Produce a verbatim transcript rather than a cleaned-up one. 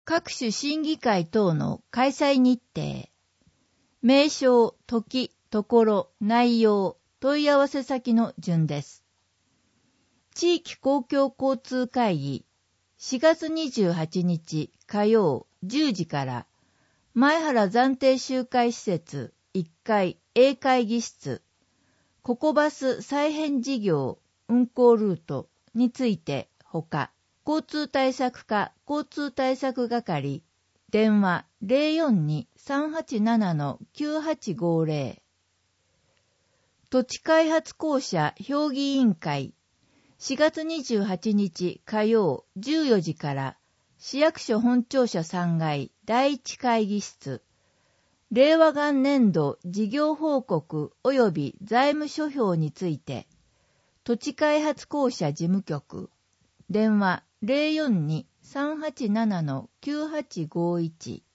各種審議会等の開催日程、名称、時、ところ、内容、問い合わせ先の順です。地域公共交通会議、しがつにじゅうはちにち火曜じゅうじから前原暫定集会施設いっかい A 会議室、ココバス再編事業運行ルートについてほか、交通対策課交通対策係、電話 ゼロよんに さんはちなな きゅうはちごゼロ、土地開発公社評議委員会、しがつにじゅうはちにち火曜じゅうよじから市役所本庁舎さんがいだいいち会議室、令和元年度事業報告及び財務諸表について、土地開発公社事務局、電話 ゼロよんに さんはちなな きゅうはちごいち